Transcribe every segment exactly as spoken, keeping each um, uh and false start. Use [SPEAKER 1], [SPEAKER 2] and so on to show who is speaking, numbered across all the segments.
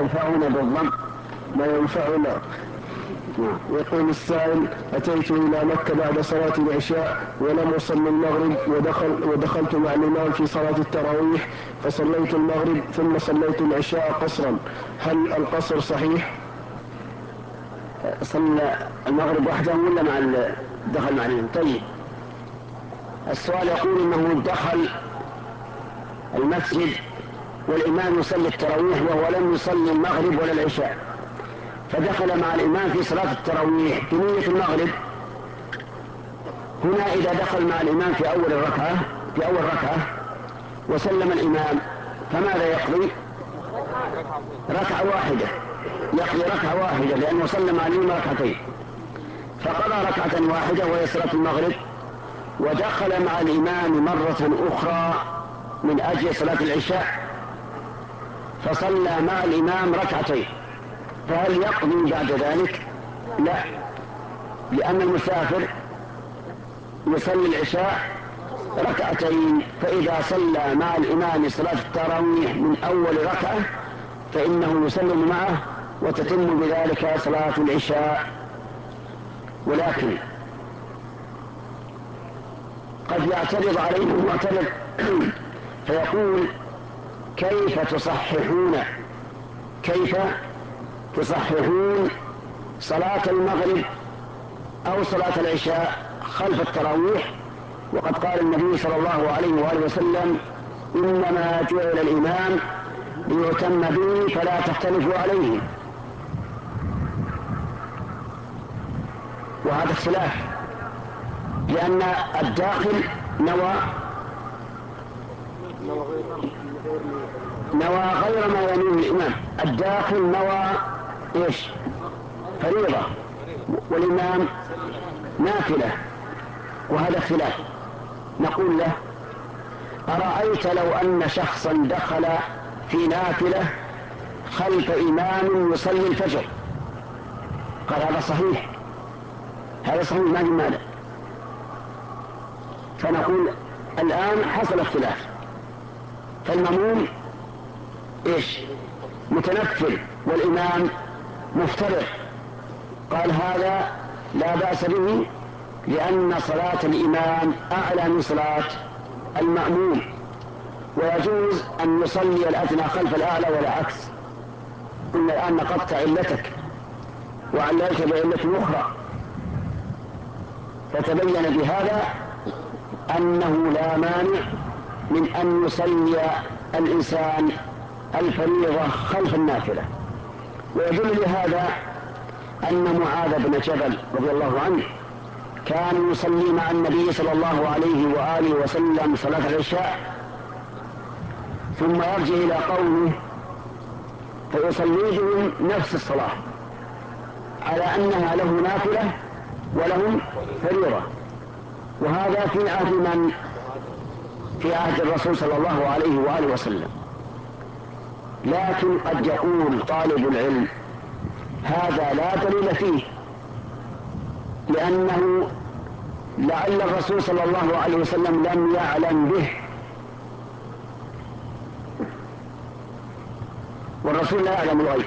[SPEAKER 1] ينفعنا بالضم
[SPEAKER 2] لا ينفعنا. يقول السائل: أتيت إلى مكة بعد صلاة العشاء ولم أصلي المغرب، ودخل ودخلت مع الإمام في صلاة التراويح فصليت المغرب ثم صليت العشاء قصرا، هل القصر صحيح؟
[SPEAKER 1] صلى المغرب وحده ولا مع دخل مع الإمام؟ طيب، السؤال يقول إنه دخل المسجد والإمام يصلي التراويح وهو لم يصلي المغرب ولا العشاء، فدخل مع الإمام في صلاة التراويح بنية المغرب. هنا إذا دخل مع الإمام في أول الركعة في أول ركعة وسلم الإمام فماذا يقضي؟ ركعة واحدة، يقضي ركعة واحدة لأنه صلى مع الإمام ركعتين، فقضى ركعة واحدة وهي صلاة المغرب، ودخل مع الإمام مرة أخرى من أجل صلاة العشاء فصلى مع الإمام ركعتين، فهل يقضي بعد ذلك؟ لا، لأن المسافر يصلي العشاء ركعتين، فإذا صلى مع الإمام صلاة التراويح من أول ركعة فإنه يسلم معه وتتم بذلك صلاة العشاء. ولكن قد يعترض عليهم معترض فيقول: كيف تصححون كيف تصححون صلاة المغرب أو صلاة العشاء خلف التراويح، وقد قال النبي صلى الله عليه وآله وسلم: إنما جعل الإمام ليؤتم به فلا تختلفوا عليه. وهذا اختلاف، لأن الداخل نوى نوى غير ما ينوي الإمام، الداخل نوى إيش؟ فريضة، والإمام نافلة، وهذا اختلاف. نقول له: أرأيت لو أن شخصا دخل في نافلة خلف إمام يصلي الفجر؟ قال: هذا صحيح، هذا صحيح ما في مانع. فنقول الآن حصل اختلاف، فالمأموم إيش؟ متنفل والإمام مفترض. قال: هذا لا بأس به لأن صلاة الإمام أعلى من صلاة المأموم، ويجوز أن يصلي الأدنى خلف الأعلى والعكس. قلنا الآن نقضت علتك وعللت بعلة أخرى، فتبين بهذا أنه لا مانع من أن يصلي الإنسان الفريضة خلف النافلة. ويدل لهذا أن معاذ بن جبل رضي الله عنه كان يصلي مع النبي صلى الله عليه وآله وسلم صلاة العشاء، ثم يرجع إلى قومه فيصلي بهم نفس الصلاة على أنها له نافلة ولهم فريضة. وهذا في عهد من؟ في عهد الرسول صلى الله عليه وآله وسلم. لكن قد يقول طالب العلم: هذا لا دليل فيه، لأنه لعل الرسول صلى الله عليه وسلم لم يعلم به، والرسول لا يعلم الغيب.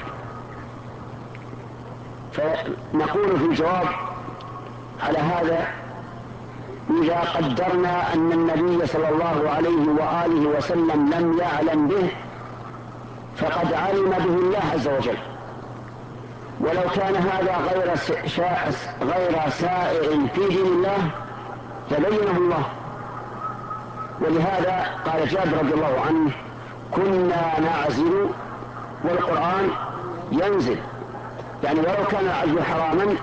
[SPEAKER 1] فنقول في الجواب على هذا: إذا قدرنا أن النبي صلى الله عليه وآله وسلم لم يعلم به فقد علم به الله عز وجل، ولو كان هذا غير غير سائغ في دين الله لبينه الله. ولهذا قال جابر رضي الله عنه: كنا نعزل والقرآن ينزل، يعني ولو كان العزل حراما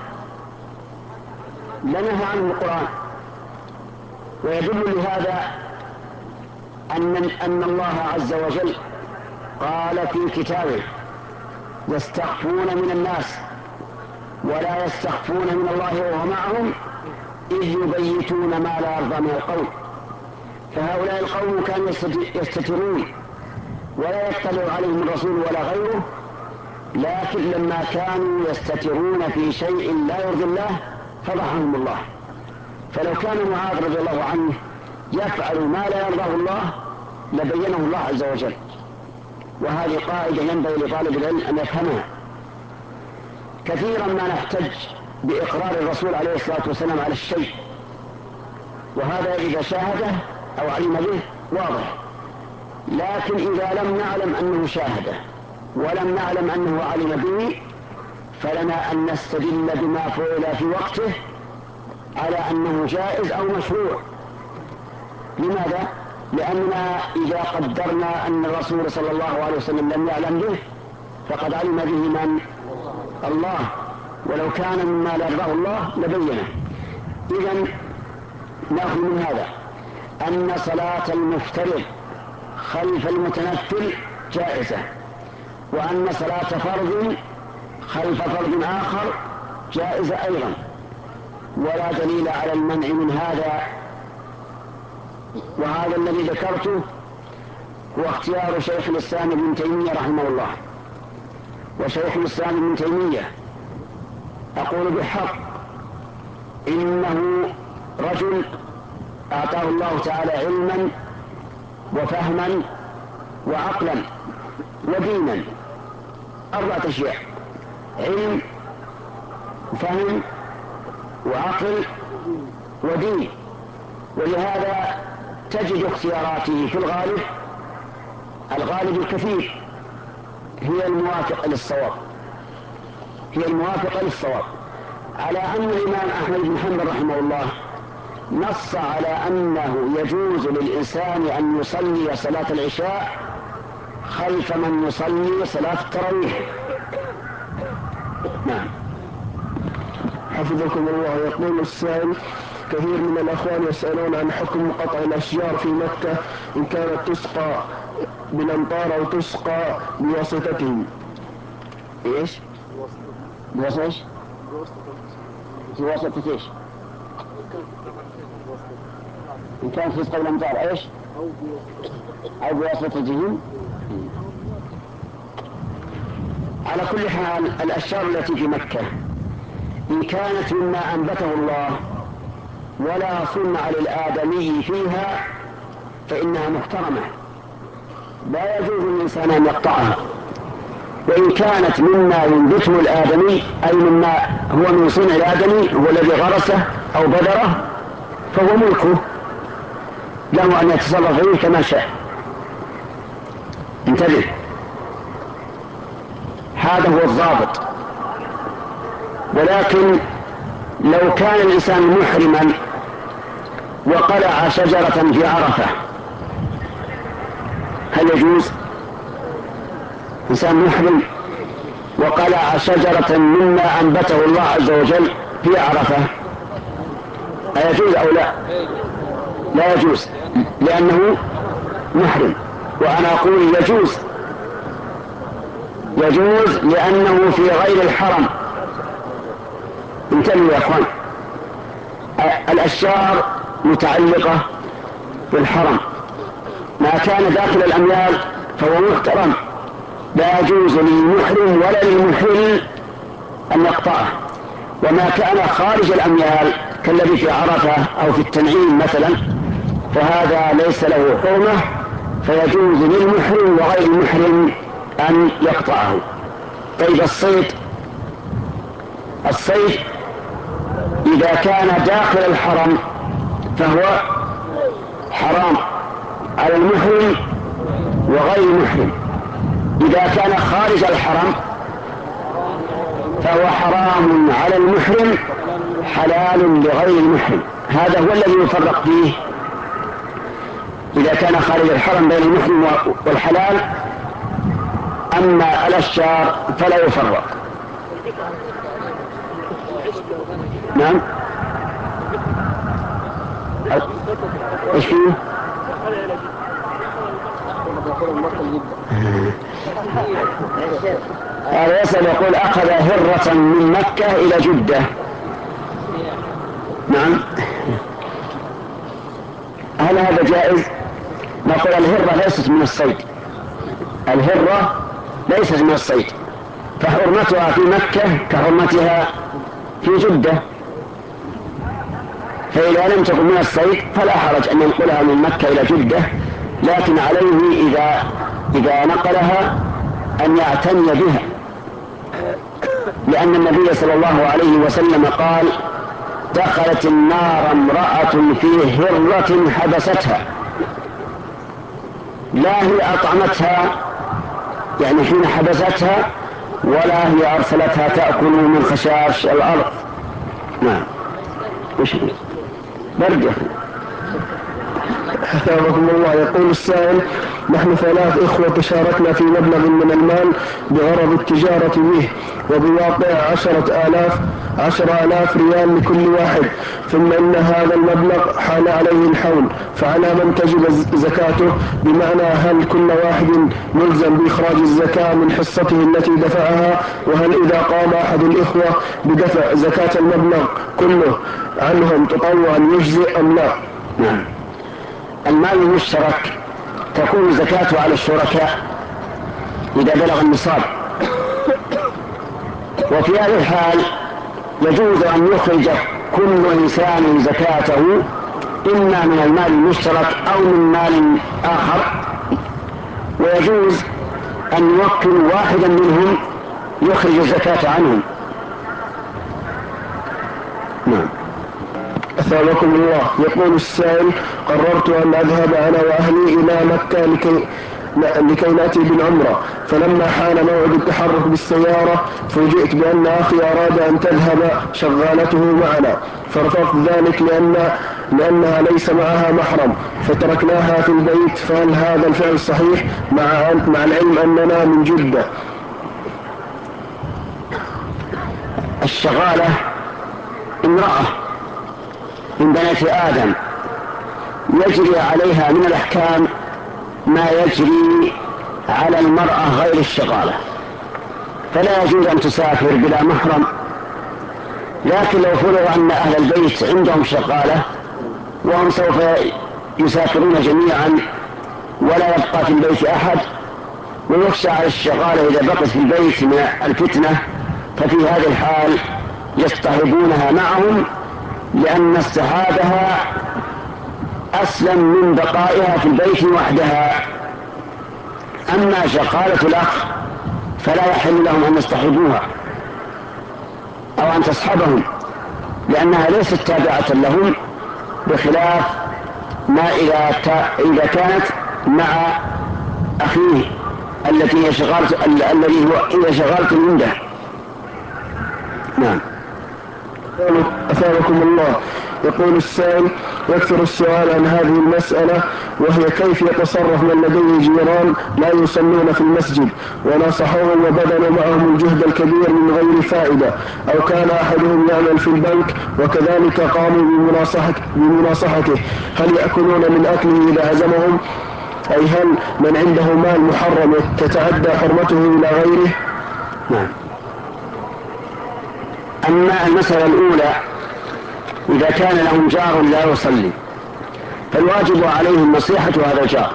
[SPEAKER 1] لنهى عنه القرآن. ويدل لهذا أن, أن الله عز وجل قال في كتابه: يستخفون من الناس ولا يستخفون من الله وهو معهم إذ يبيتون ما لا يرضى من القول. فهؤلاء القوم كانوا يستترون ولا يطلع عليهم الرسول ولا غيره، لكن لما كانوا يستترون في شيء لا يرضي الله فضحهم الله. فلو كان معاذ رضي الله عنه يفعل ما لا يرضاه الله لبينه الله عز وجل. وهذه قاعدة ينبغي لطالب العلم أن يفهمها. كثيرا ما نحتج بإقرار الرسول عليه الصلاة والسلام على الشيء، وهذا إذا شاهده أو علم به واضح، لكن إذا لم نعلم أنه شاهده ولم نعلم أنه علم به فلنا أن نستدل بما فعل في وقته على أنه جائز أو مشروع. لماذا؟ لأننا إذا قدرنا أن الرسول صلى الله عليه وسلم لم يعلم به فقد علم به من؟ الله، ولو كان مما لا يرضاه الله لبينه. إذن نأخذ من هذا أن صلاة المفترض خلف المتنفل جائزة، وأن صلاة فرض خلف فرض آخر جائزة أيضا، ولا دليل على المنع من هذا. وهذا الذي ذكرته هو اختيار شيخ الإسلام ابن تيمية رحمه الله. وشيخ الإسلام ابن تيمية أقول بحق إنه رجل أعطاه الله تعالى علما وفهما وعقلا ودينا، أربعة أشياء: علم وفهم وعقل ودين. ولهذا تجد اختياراته في الغالب الغالب الكثير هي الموافقة للصواب هي الموافقة للصواب على أن الإمام أحمد بن حنبل رحمه الله نص على أنه يجوز للإنسان أن يصلي صلاة العشاء خلف من يصلي صلاة التراويح. نعم.
[SPEAKER 2] حفظكم الله. يقول السائل: كثير من الأخوان يسألون عن حكم قطع الأشجار في مكة إن كانت تسقى بالأمطار أو تسقى بواسطتهم.
[SPEAKER 1] إيش؟ بواسطة إيش؟ بواسطة إيش؟ إن كانت تسقى بالأمطار إيش؟ أو بواسطتهم. على كل حال الأشجار التي في مكة إن كانت مما أنبته الله ولا صنع للآدمي فيها فإنها محترمة لا يجوز للإنسان أن يقطعها. وإن كانت مما ينبته الآدمي أي مما هو من صنع الآدمي هو الذي غرسه أو بذره فهو ملكه، له أن يتصرف فيه كما شاء. انتبه، هذا هو الضابط. ولكن لو كان الإنسان محرما وقلع شجرة في عرفة هل يجوز؟ إنسان محرم وقلع شجرة مما أنبته الله عز وجل في عرفة أيجوز أو لا؟ لا يجوز، لأنه محرم. وأنا أقول يجوز يجوز لأنه في غير الحرم. انتبهوا يا أخوان، الأشجار متعلقة بالحرم، ما كان داخل الأميال فهو محترم لا يجوز للمحرم ولا للمحل أن يقطعه، وما كان خارج الأميال كالذي في عرفة أو في التنعيم مثلا فهذا ليس له حرمة فيجوز للمحرم وغير المحرم أن يقطعه. طيب الصيد الصيد إذا كان داخل الحرم فهو حرام على المحرم وغير المحرم، إذا كان خارج الحرم فهو حرام على المحرم حلال لغير المحرم. هذا هو الذي يفرق فيه إذا كان خارج الحرم بين المحرم والحلال. أما الأشجار فلا يفرق. نعم. ايش فيه؟ هذا يسأل يقول أخذ هرة من مكة إلى جدة. نعم. هل هذا جائز؟ نقول الهرة ليست من الصيد، الهرة ليست من الصيد، فحرمتها في مكة كحرمتها في جدة، فإذا لم تكن من الصيد فلا حرج أن ينقلها من مكة إلى جدة، لكن عليه إذا إذا نقلها أن يعتني بها، لأن النبي صلى الله عليه وسلم قال: دخلت النار امرأة في هرة حبستها، لا هي أطعمتها يعني حين حبستها، ولا هي أرسلتها تأكل من خشاش الأرض. نعم. وش برد يا أخي.
[SPEAKER 2] حفظكم الله. يقول السائل: نحن ثلاث إخوة تشاركنا في مبلغ من المال بغرض التجارة به، وبواقع عشرة آلاف عشر آلاف ريال لكل واحد، ثم إن هذا المبلغ حال عليه الحول، فعلى من تجب زكاته؟ بمعنى هل كل واحد ملزم بإخراج الزكاة من حصته التي دفعها؟ وهل إذا قام أحد الإخوة بدفع زكاة المبلغ كله عنهم تطوعا يجزئ أم لا؟
[SPEAKER 1] نعم. المال المشترك تكون زكاته على الشركاء إذا بلغ النصاب، وفي هذه الحال يجوز أن يخرج كل إنسان زكاته إما من المال المشترك أو من مال آخر، ويجوز أن يوكل واحدا منهم يخرج الزكاة عنهم. نعم.
[SPEAKER 2] أثابكم الله. يقول السائل: قررت أن أذهب أنا وأهلي إلى مكة لكي لكي نأتي بالعمرة، فلما حان موعد التحرك بالسيارة فوجئت بأن أخي أراد أن تذهب شغالته معنا، فرفضت ذلك لأن لأنها ليس معها محرم، فتركناها في البيت. فهل هذا الفعل صحيح مع مع العلم أننا من جدة؟
[SPEAKER 1] الشغالة امرأة من بنات آدم يجري عليها من الأحكام ما يجري على المرأة غير الشغالة، فلا يجوز أن تسافر بلا محرم. لكن لو فرض أن أهل البيت عندهم شغالة وهم سوف يسافرون جميعا ولا يبقى في البيت أحد، ويخشى على الشغالة إذا بقت في البيت من الفتنة، ففي هذه الحال يصطحبونها معهم، لأن اصطحابها أسلم من بقائها في البيت وحدها. أما شغالة الأخ فلا يحل لهم أن يصطحبوها أو أن تصحبهم، لأنها ليست تابعة لهم، بخلاف ما إذا, إذا كانت مع أخيه التي هي شغالة الذي هو هي شغالة عنده. نعم.
[SPEAKER 2] أثابكم الله. يقول السائل: يكثر السؤال عن هذه المسألة، وهي كيف يتصرف من لديه جيران لا يصلون في المسجد ونصحوهم وبذلوا معهم الجهد الكبير من غير فائدة، أو كان أحدهم يعمل في البنك وكذلك قاموا بمناصحة بمناصحته، هل يأكلون من أكله إذا عزمهم؟ أي هل من عنده مال محرم تتعدى حرمته إلى غيره؟
[SPEAKER 1] نعم. أما المسألة الأولى، إذا كان لهم جار لا يصلي فالواجب عليهم نصيحة هذا الجار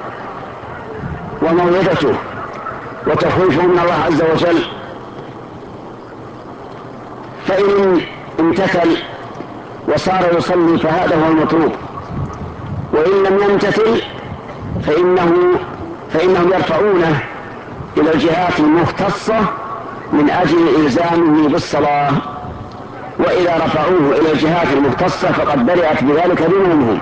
[SPEAKER 1] وموعظته وتخويفه من الله عز وجل، فإن امتثل وصار يصلي فهذا هو المطلوب، وإن لم يمتثل فإنه فإنهم يرفعونه إلى الجهات المختصة من أجل إلزامه بالصلاة، وإذا رفعوه إلى الجهات المختصة فقد برئت بذلك ذممهم.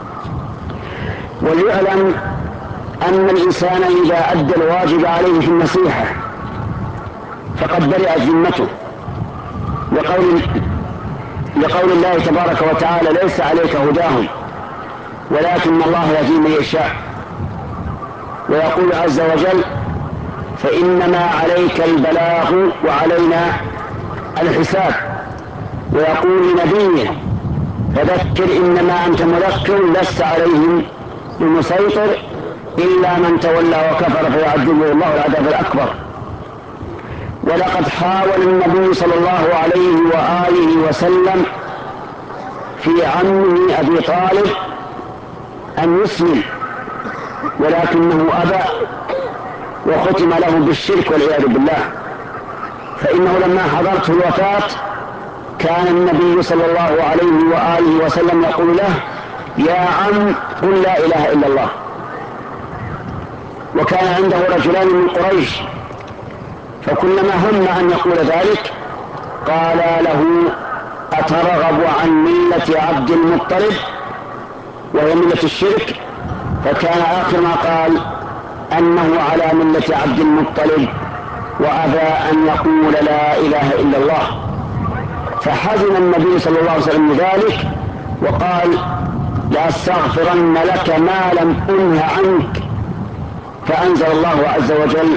[SPEAKER 1] وليعلم أن الإنسان إذا أدى الواجب عليه في النصيحة فقد برئت ذمته، لقول, لقول الله تبارك وتعالى: ليس عليك هداهم ولكن الله يهدي من يشاء. ويقول عز وجل: فإنما عليك البلاغ وعلينا الحساب. ويقول لنبيه: فذكر إنما أنت مذكر لست عليهم بمسيطر إلا من تولى وكفر فيعذبه الله العذاب الأكبر. ولقد حاول النبي صلى الله عليه وآله وسلم في عمه أبي طالب أن يسلم، ولكنه أبى وختم له بالشرك والعياذ بالله. فإنه لما حضرته الوفاة كان النبي صلى الله عليه وآله وسلم يقول له: يا عم قل لا إله إلا الله. وكان عنده رجلان من قريش، فكلما هم أن يقول ذلك قال له: أترغب عن ملة عبد المطلب وهي ملة الشرك؟ فكان آخر ما قال أنه على ملة عبد المطلب وأبى أن يقول لا إله إلا الله. فحزن النبي صلى الله عليه وسلم ذلك وقال: لأستغفرن لك ما لم أنه عنك. فأنزل الله عز وجل: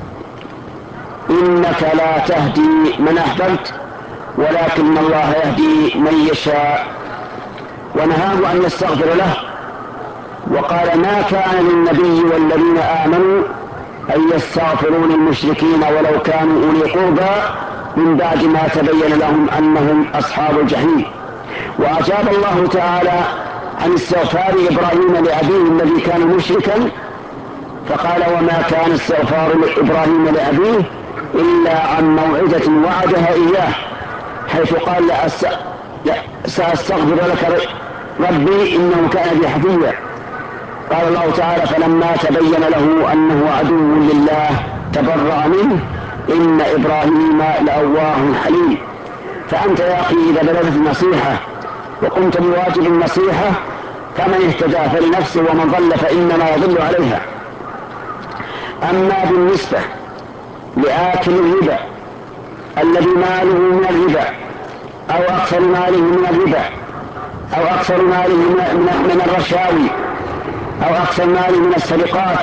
[SPEAKER 1] إنك لا تهدي من أحببت ولكن الله يهدي من يشاء، ونهاه أن يستغفر له، وقال: ما كان للنبي والذين آمنوا أن يستغفروا للمشركين ولو كانوا أولي قربى من بعد ما تبين لهم أنهم أصحاب الجحيم. وأجاب الله تعالى عن استغفار إبراهيم لأبيه الذي كان مشركا، فقال: وما كان استغفار إبراهيم لأبيه إلا عن موعدة وعدها إياه، حيث قال: سأستغفر لك ربي إنه كان بي حفيا. قال الله تعالى: فلما تبين له أنه عدو لله تبرأ منه إن إبراهيم لأواه حليم. فأنت يا أخي إذا بلغت النصيحة وقمت بواجب النصيحة فمن اهتدى فلنفسه ومن ضل فإنما يضل عليها. أما بالنسبة لآكل الربا الذي ماله من الربا أو أكثر ماله من الربا أو أكثر ماله من الرشاوي أو أكثر ماله من السرقات،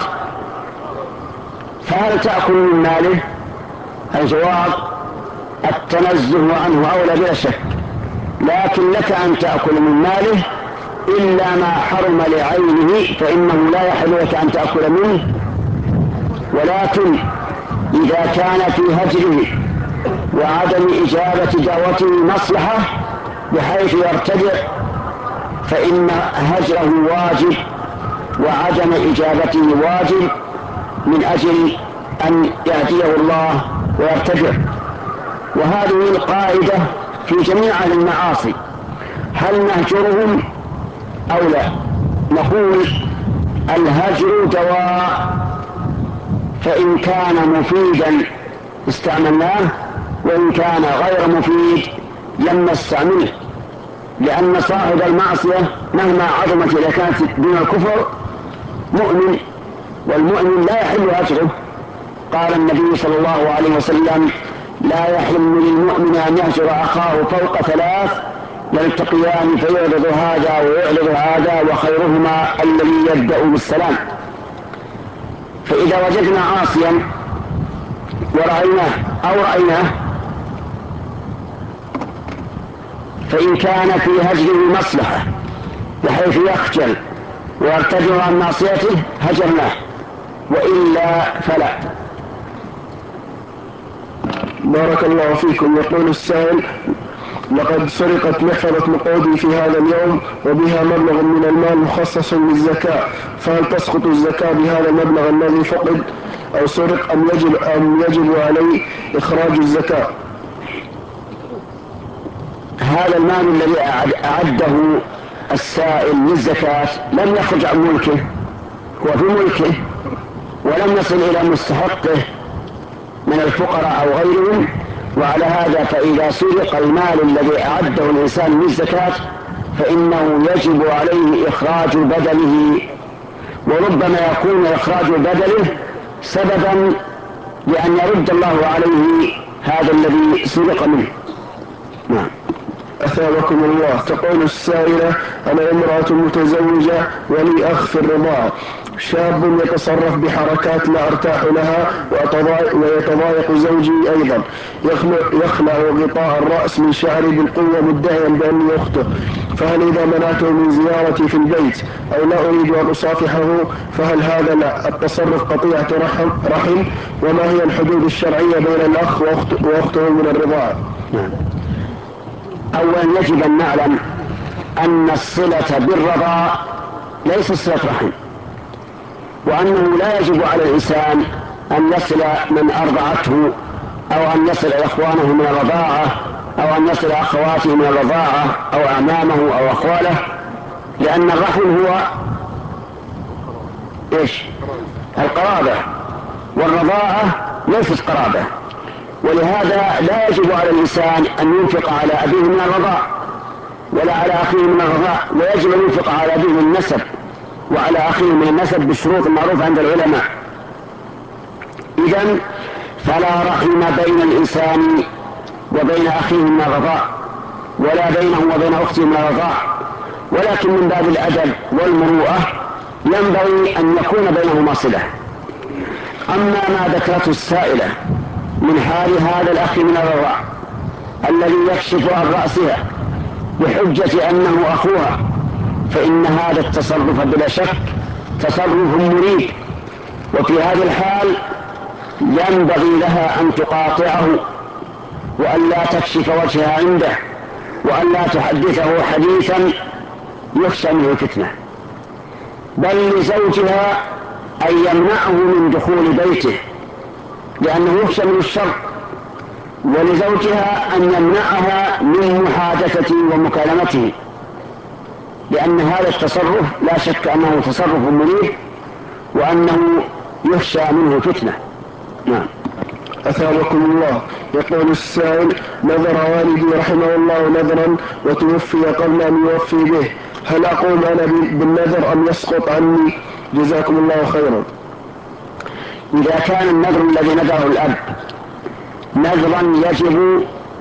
[SPEAKER 1] فهل تأكل من ماله؟ الجواب: التنزه عنه أولى بلا شك، لكن لك أن تأكل من ماله إلا ما حرم لعينه فإنه لا يحل لك أن تأكل منه. ولكن إذا كان في هجره وعدم إجابة دعوته مصلحة بحيث يرتدع فإن هجره واجب وعدم إجابته واجب من أجل أن يهديه الله ويرتدع. وهذه القاعدة في جميع المعاصي، هل نهجرهم أو لا؟ نقول: الهجر دواء، فإن كان مفيدا استعملناه وإن كان غير مفيد لم نستعمله، لأن صاحب المعصية مهما عظمت إذا كانت دون الكفر مؤمن، والمؤمن لا يحل هجره. قال النبي صلى الله عليه وسلم: لا يحل للمؤمن أن يهجر أخاه فوق ثلاث يلتقيان فيعرض هذا ويعرض هذا وخيرهما الذي يبدأ بالسلام. فإذا وجدنا عاصيا ورأيناه أو رأيناه فإن كان في هجره مصلحة بحيث يخجل ويرتدع عن معصيته هجرناه، وإلا فلا.
[SPEAKER 2] بارك الله فيكم. يقول السائل: لقد سرقت محفظة نقودي في هذا اليوم وبها مبلغ من المال مخصص للزكاة، فهل تسقط الزكاة بهذا المبلغ الذي فقد أو سرق أم يجب, أم يجب عليه إخراج الزكاة؟
[SPEAKER 1] هذا المال الذي أعده السائل للزكاة لم يخرج عن ملكه، هو في ملكه ولم يصل إلى مستحقه من الفقراء أو غيرهم. وعلى هذا فإذا سرق المال الذي أعده الإنسان للزكاة فإنه يجب عليه إخراج بدله، وربما يكون إخراج بدله سببا لأن يرد الله عليه هذا الذي سرق منه. نعم.
[SPEAKER 2] أثابكم الله. تقول السائلة: أنا امرأة متزوجة ولي أخ في الرضاعة، شاب يتصرف بحركات لا أرتاح لها ويتضايق زوجي أيضا، يخلع غطاء الرأس من شعري بالقوة مدعيا بأني أخته، فهل إذا منعته من زيارتي في البيت أو لا أريد أن أصافحه فهل هذا التصرف قطيعة رحم, رحم وما هي الحدود الشرعية بين الأخ وأخته من الرضاعة؟
[SPEAKER 1] أولا يجب أن نعلم أن الصلة بالرضاع ليس صلة رحم، وأنه لا يجب على الإنسان أن يصل من أرضعته أو أن يصل إخوانه من الرضاعة أو أن يصل أخواته من الرضاعة أو أعمامه أو أخواله، لأن الرحم هو إيش؟ القرابة، والرضاعة ليست قرابة، ولهذا لا يجب على الإنسان أن ينفق على أبيه من الرضاع ولا على أخيه من الرضاع، ويجب أن ينفق على أبيه من النسب وعلى أخيه من النسب بالشروط المعروفة عند العلماء. إذن فلا رحم بين الإنسان وبين أخيه من الرضاع، ولا بينه وبين أخته من الرضاع، ولكن من باب الأدب والمروءة ينبغي أن يكون بينهما صلة. أما ما ذكرته السائلة من حال هذا الأخ من الرضاع الذي يكشف عن رأسها بحجة أنه أخوها، فإن هذا التصرف بلا شك تصرف مريب، وفي هذه الحال ينبغي لها أن تقاطعه وأن لا تكشف وجهها عنده وأن لا تحدثه حديثا يخشى منه فتنة، بل لزوجها أن يمنعه من دخول بيته لأنه يخشى من الشر، ولزوجها أن يمنعها من محادثته ومكالمته، لأن هذا التصرف لا شك أنه تصرف مريب وأنه يخشى منه فتنة. نعم.
[SPEAKER 2] أثابكم الله. يقول السائل: نذر والدي رحمه الله نذرا وتوفي قبل أن يوفي به، هل أقوم أنا بالنذر أم يسقط عني؟ جزاكم الله خيرا.
[SPEAKER 1] إذا كان النذر الذي نذره الأب نذرا يجب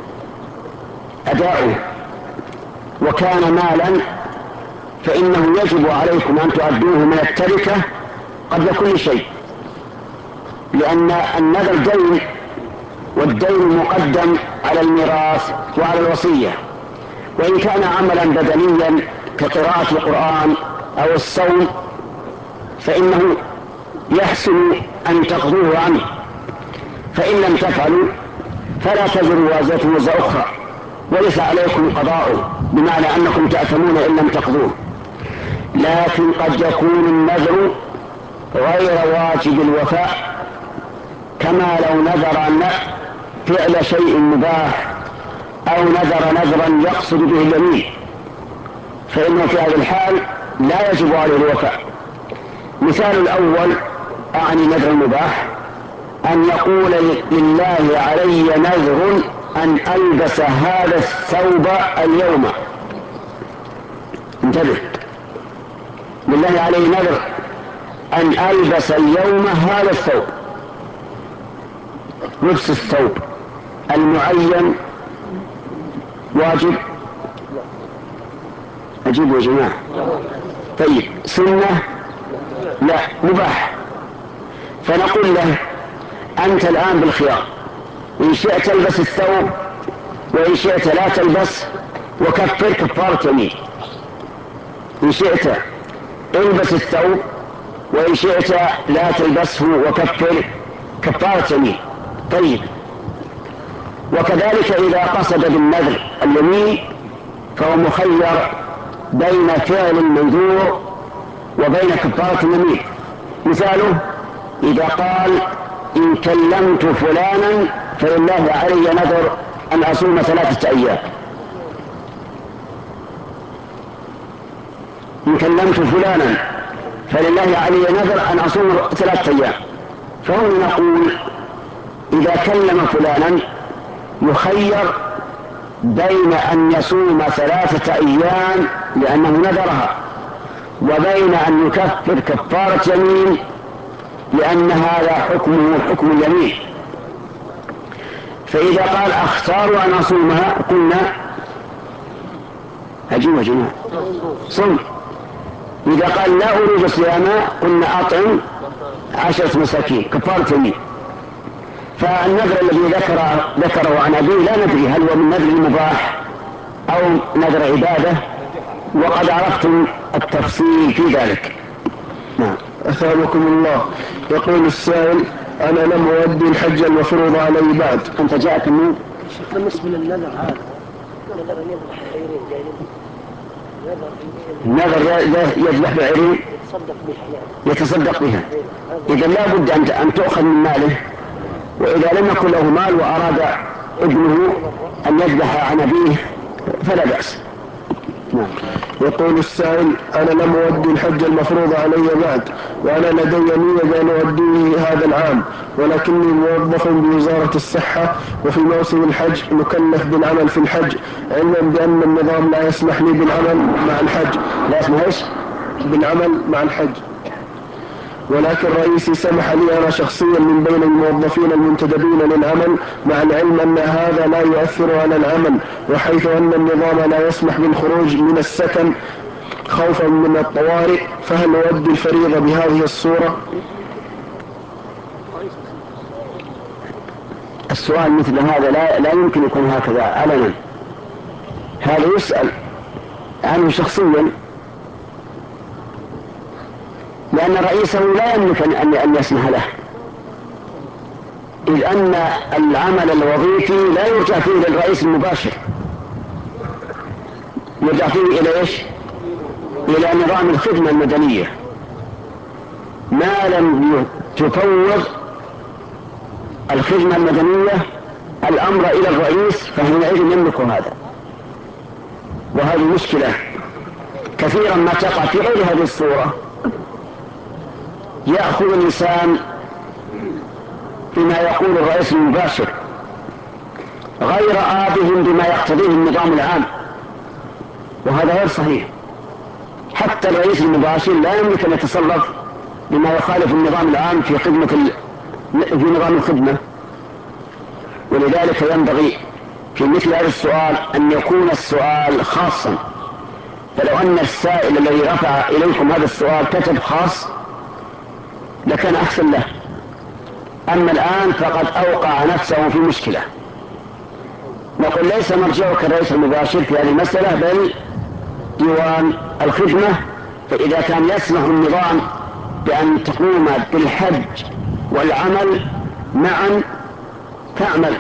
[SPEAKER 1] أداؤه وكان مالا فإنه يجب عليكم أن تؤدوه من التركة قبل كل شيء، لأن النذر دين، والدين مقدم على الميراث وعلى الوصية، وإن كان عملا بدنيا كقراءة القرآن أو الصوم فإنه يحسن أن تقضوه عنه، فإن لم تفعلوا فلا تزر وازرة وزر أخرى وليس عليكم قضاؤه، بمعنى أنكم تأثمون إن لم تقضوه. لكن قد يكون النذر غير واجب الوفاء، كما لو نذر فعل شيء مباح أو نذر نذرا يقصد به اليمين، فإنه في هذه الحال لا يجب عليه الوفاء. مثال الأول أعني نذر المباح أن يقول لله علي نذر أن ألبس هذا الثوب اليوم، انتبه، لله علي نذر أن ألبس اليوم هذا الثوب. لبس الثوب المعين واجب؟ أجيبوا يا جماعة. طيب سنة؟ لا، مباح. فنقول له أنت الآن بالخيار، إن شئت تلبس الثوب وإن شئت لا تلبس، وكفر كفارة يمين. إن شئت البس الثوب وإن شئت لا تلبسه وكفر كفارة يمين. طيب، وكذلك إذا قصد بالنذر اليمين فهو مخير بين فعل المنذور وبين كفارة اليمين. مثاله إذا قال إن كلمت فلانا فلله علي نذر أن أصوم ثلاثة أيام، إن كلمت فلانا فلله علي نذر أن أصوم ثلاثة أيام، فهنا نقول إذا كلم فلانا يخير بين أن يصوم ثلاثة أيام لأنه نذرها، وبين أن يكفر كفارة يمين لأن هذا حكمه حكم اليمين. فإذا قال أختار أن أصومها قلنا أجيب يا جماعة صم. إذا قال لا أريد صيامها قلنا أطعم عشرة مساكين كفارة يمين. فالنذر الذي ذكر ذكره عن أبيه لا ندري هل هو من نذر المباح أو نذر عبادة، وقد عرفتم التفصيل في ذلك. نعم.
[SPEAKER 2] أثابكم الله. يقول السائل: أنا لم أؤدي الحج المفروض علي بعد.
[SPEAKER 1] أنت جاءك النور؟
[SPEAKER 3] بالنسبة للنذر هذا
[SPEAKER 1] النذر يذبح بعيرين يتصدق بها، إذا لا بد أن تؤخذ من ماله، وإذا لم يكن له مال وأراد ابنه أن يذبح عن أبيه فلا بأس. نعم.
[SPEAKER 2] يقول السائل: أنا لم أؤدي الحج المفروض علي بعد، وأنا لدي نية بأن أؤديه هذا العام، ولكني موظف بوزارة الصحة، وفي موسم الحج مكلف بالعمل في الحج، علما بأن النظام لا يسمح لي بالعمل مع الحج.
[SPEAKER 1] لا يسمح ايش؟
[SPEAKER 2] بالعمل مع الحج، ولكن رئيسي سمح لي أنا شخصيا من بين الموظفين المنتدبين للعمل، مع العلم أن هذا لا يؤثر على العمل، وحيث أن النظام لا يسمح بالخروج من السكن خوفا من الطوارئ، فهل أؤدي الفريضة بهذه الصورة؟
[SPEAKER 1] السؤال مثل هذا لا, لا يمكن يكون هكذا علنا. هذا يسأل عنه شخصيا، لأن رئيسه لا يملك أن يسمح له، إذ أن العمل الوظيفي لا يرجع فيه للرئيس المباشر، يرجع فيه إلى إيش؟ إلى نظام الخدمة المدنية. ما لم تفوض الخدمة المدنية الأمر إلى الرئيس فحينئذ يملك هذا. وهذه مشكلة كثيرا ما تقع في غير هذه الصورة. يأخذ الإنسان بما يقول الرئيس المباشر غير آبه بما يقتضيه النظام العام، وهذا غير صحيح. حتى الرئيس المباشر لا يملك أن يتصرف بما يخالف النظام العام في خدمة ال... في نظام الخدمة. ولذلك ينبغي في مثل هذا السؤال أن يكون السؤال خاصا. فلو أن السائل الذي رفع إليكم هذا السؤال كتب خاص لكان أحسن له. أما الآن فقد أوقع نفسه في مشكلة. نقول ليس مرجعك الرئيس المباشر في هذه المسألة بل ديوان الخدمة، فإذا كان يسمح النظام بأن تقوم بالحج والعمل معا تعمل،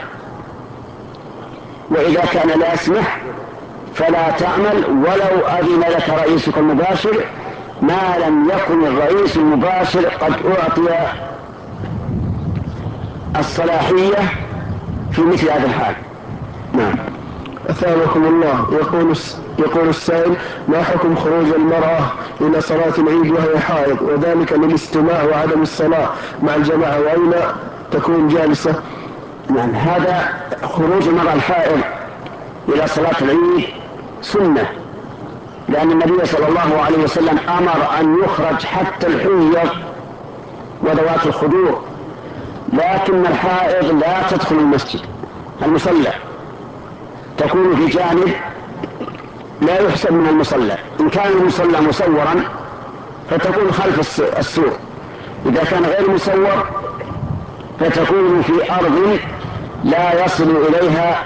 [SPEAKER 1] وإذا كان لا يسمح فلا تعمل ولو أذن لك رئيسك المباشر، ما لم يكن الرئيس المباشر قد أعطي الصلاحية في مثل هذا الحال. نعم.
[SPEAKER 2] أثابكم الله. يقول يقول السائل: ما حكم خروج المرأة إلى صلاة العيد وهي حائض، وذلك للاستماع وعدم الصلاة مع الجماعة، وأين تكون جالسة؟
[SPEAKER 1] نعم. هذا خروج المرأة الحائض إلى صلاة العيد سنة، لأن النبي صلى الله عليه وسلم أمر أن يخرج حتى الحيض وذوات الخدور، لكن الحائض لا تدخل المسجد المصلى، تكون في جانب لا يحسب من المصلى. إن كان المصلى مصورا فتكون خلف السور، إذا كان غير مصور فتكون في أرض لا يصل إليها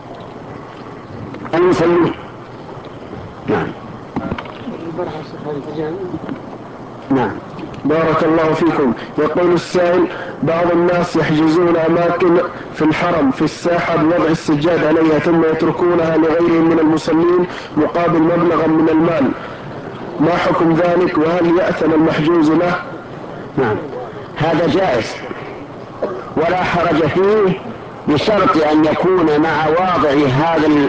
[SPEAKER 1] المصلون. نعم.
[SPEAKER 2] نعم. بارك الله فيكم. يقول السائل: بعض الناس يحجزون أماكن في الحرم في الساحة بوضع السجاد عليها ثم يتركونها لغيرهم من المصلين مقابل مبلغا من المال، ما حكم ذلك؟ وهل يأثم المحجوز له؟
[SPEAKER 1] نعم. هذا جائز ولا حرج فيه، بشرط أن يكون مع واضع هذا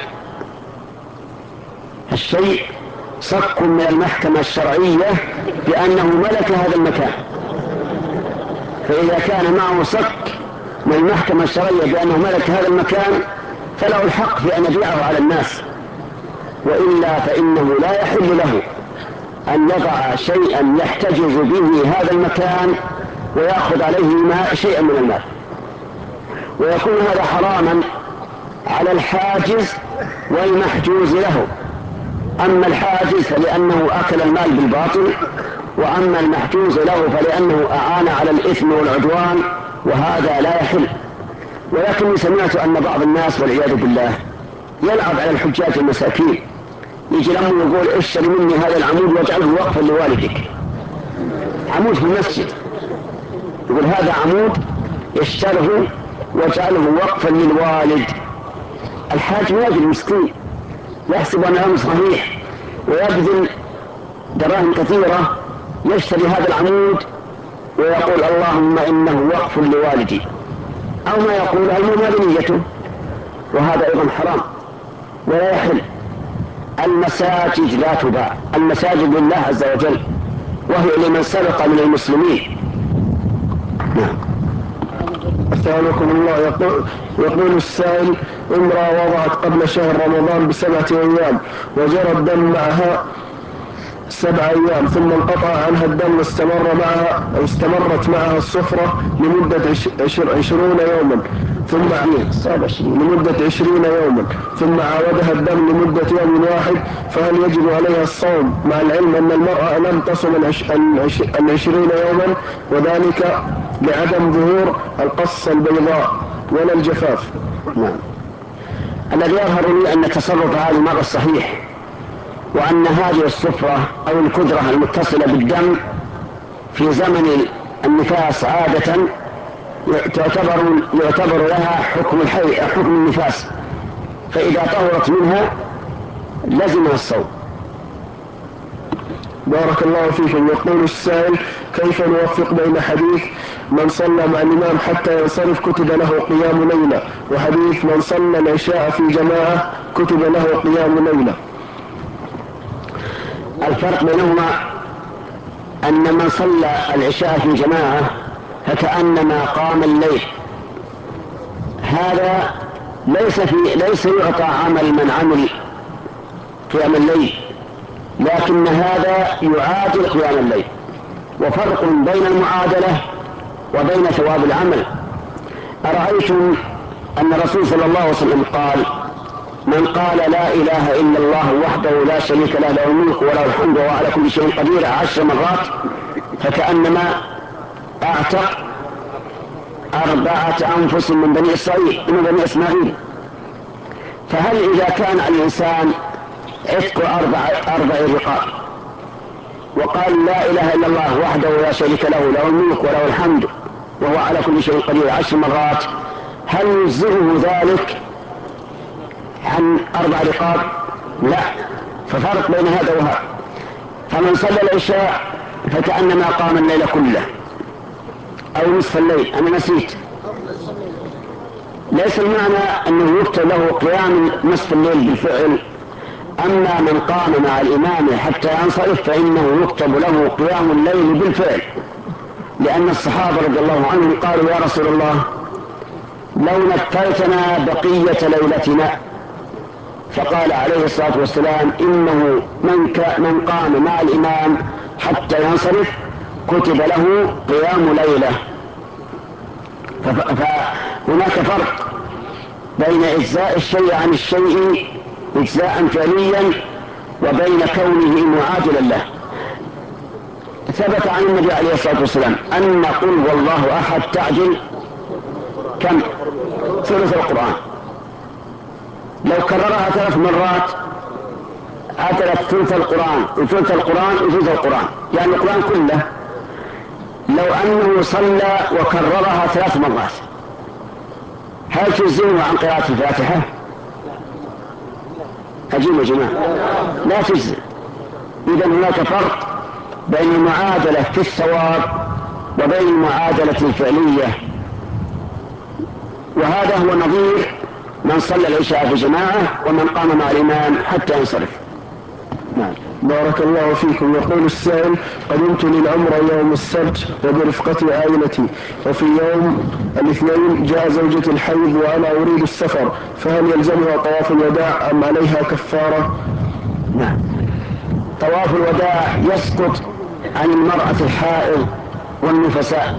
[SPEAKER 1] الشيء صك من المحكمة الشرعية بأنه ملك هذا المكان. فإذا كان معه صك من المحكمة الشرعية بأنه ملك هذا المكان فله الحق في أن يبيعه على الناس، وإلا فإنه لا يحل له أن يضع شيئا يحتجز به هذا المكان ويأخذ عليه شيئا من المال، ويكون هذا حراما على الحاجز والمحجوز له. أما الحاجز فلأنه أكل المال بالباطل، وأما المحجوز له فلأنه أعان على الإثم والعدوان، وهذا لا يحل. ولكني سمعت أن بعض الناس والعياذ بالله يلعب على الحجاج المساكين، يجي لهم يقول اشتري مني هذا العمود واجعله وقفا لوالدك، عمود في المسجد، يقول هذا عمود اشتره واجعله وقفا للوالد. الحاج واجد مسكين يحسب أنه صحيح ويبذل دراهم كثيرة يشتري هذا العمود ويقول اللهم إنه وقف لوالدي، أو ما يقول المهم هذه نيته، وهذا أيضا حرام ولا يحل. المساجد لا تباع، المساجد لله عز وجل، وهي لمن سبق من المسلمين. نعم.
[SPEAKER 2] أثابكم الله. يقول, يقول السائل: امرأة وضعت قبل شهر رمضان بسبعة أيام وجرى الدم معها سبع أيام، ثم انقطع عنها الدم واستمر معها أو استمرت معها الصفرة لمدة عش عشر عشرون يوما ثم لمدة عشرين يوما ثم عاودها الدم لمدة يوم واحد، فهل يجب عليها الصوم مع العلم أن المرأة لم تصم العشرين يوما، وذلك لعدم ظهور القصة البيضاء ولا الجفاف؟
[SPEAKER 1] نعم. الذي يظهر لي أن تصرف هذه المرأة الصحيح، وأن هذه الصفرة أو الكدرة المتصلة بالدم في زمن النفاس عادة تعتبر يعتبر لها حكم الحي حكم النفاس، فإذا طهرت منها لزمها الصوم.
[SPEAKER 2] بارك الله فيكم. يقول السائل: كيف نوفق بين حديث من صلى مع الإمام حتى ينصرف كتب له قيام ليلة، وحديث من صلى العشاء في جماعة كتب له قيام ليلة؟
[SPEAKER 1] الفرق بينهما أن من صلى العشاء في جماعة فكأنما قام الليل، هذا ليس في ليس يعطى عمل من عمل قيام الليل، لكن هذا يعادل قيام الليل، وفرق بين المعادلة وبين ثواب العمل. أرأيتم أن الرسول صلى الله عليه وسلم قال: من قال لا إله إلا الله وحده لا شريك له له الملك وله الحمد وهو على كل شيء قدير عشر مرات فكأنما أعتق أربعة أنفس من بني إسرائيل من بني إسماعيل. فهل إذا كان الإنسان عتق أربع أربع رقاب وقال لا إله إلا الله وحده لا شريك له له الملك وله الحمد وهو على كل شيء قدير عشر مرات، هل يجزئه ذلك عن أربع رقاب؟ لا. ففرق بين هذا وهذا. فمن صلى العشاء فكأنما قام الليل كله أو نصف الليل. أنا نسيت، ليس المعنى أنه يكتب له قيام نصف الليل بالفعل، أما من قام مع الإمام حتى ينصرف فإنه يكتب له قيام الليل بالفعل، لأن الصحابة رضي الله عنهم قالوا: يا رسول الله لو نفلتنا بقية ليلتنا، فقال عليه الصلاة والسلام: إنه من, من قام مع الإمام حتى ينصرف كتب له قيام ليلة. فهناك فرق بين إجزاء الشيء عن الشيء إجزاء فعليا وبين كونه معادلا له. ثبت عن النبي عليه الصلاة والسلام أن قل والله أحد تعجل كم؟ ثلث القرآن. لو كررها ثلاث مرات أتلت ثلث القرآن وثلث القرآن وثلث القرآن، يعني القرآن كله. لو أنه صلى وكررها ثلاث مرات هل تجزئه عن قراءة الفاتحة؟ أجيب يا جماعة، لا تجزئ. إذن هناك فرق بين المعادلة في الثواب وبين المعادلة الفعلية، وهذا هو نظير من صلى العشاء في جماعة ومن قام مع الإمام حتى ينصرف.
[SPEAKER 2] نعم. بارك الله فيكم. يقول السائل: قدمت للعمرة يوم السبت وبرفقة عائلتي، وفي يوم الاثنين جاء زوجتي الحيض وأنا أريد السفر، فهل يلزمها طواف الوداع أم عليها كفارة؟
[SPEAKER 1] نعم. طواف الوداع يسقط عن المرأة الحائض والنفساء،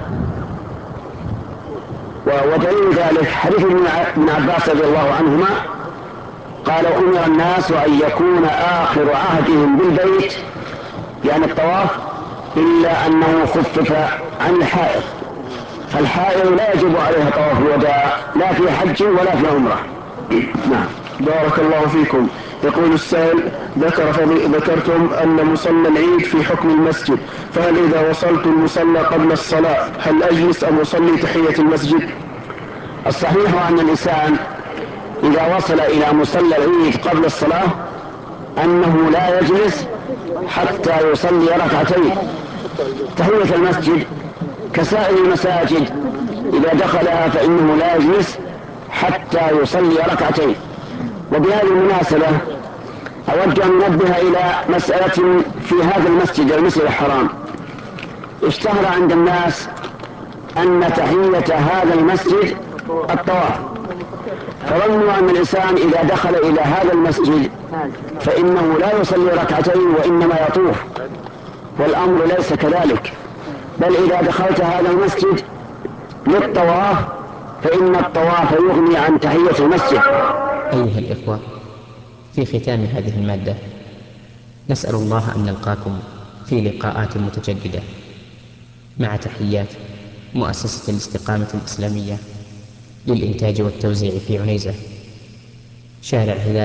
[SPEAKER 1] ودليل ذلك حديث ابن عباس رضي الله عنهما قال: أمر الناس أن يكون آخر عهدهم بالبيت يعني الطواف إلا أنه خفف عن الحائض، فالحائض لا يجب عليها طواف الوداع لا في حج ولا في عمرة.
[SPEAKER 2] نعم. بارك الله فيكم. يقول السائل: ذكر ذكرتم أن مصلى العيد في حكم المسجد، فهل إذا وصلت المصلى قبل الصلاة هل أجلس أم أصلي تحية المسجد؟
[SPEAKER 1] الصحيح أن الإنسان إذا وصل إلى مصلى العيد قبل الصلاة أنه لا يجلس حتى يصلي ركعتين. تحية المسجد كسائر المساجد إذا دخلها فإنه لا يجلس حتى يصلي ركعتين. وبهذه المناسبة أود أن ننبه إلى مسألة في هذا المسجد المسجد الحرام. اشتهر عند الناس أن تحية هذا المسجد الطواف، فظنوا أن الإنسان إذا دخل إلى هذا المسجد فإنه لا يصلي ركعتين وإنما يطوف، والأمر ليس كذلك، بل إذا دخلت هذا المسجد للطواف فإن الطواف يغني عن تحية المسجد.
[SPEAKER 4] أيها الإخوة، في ختام هذه المادة نسأل الله أن نلقاكم في لقاءات متجددة، مع تحيات مؤسسة الاستقامة الإسلامية للإنتاج والتوزيع في عنيزة، شارع هلال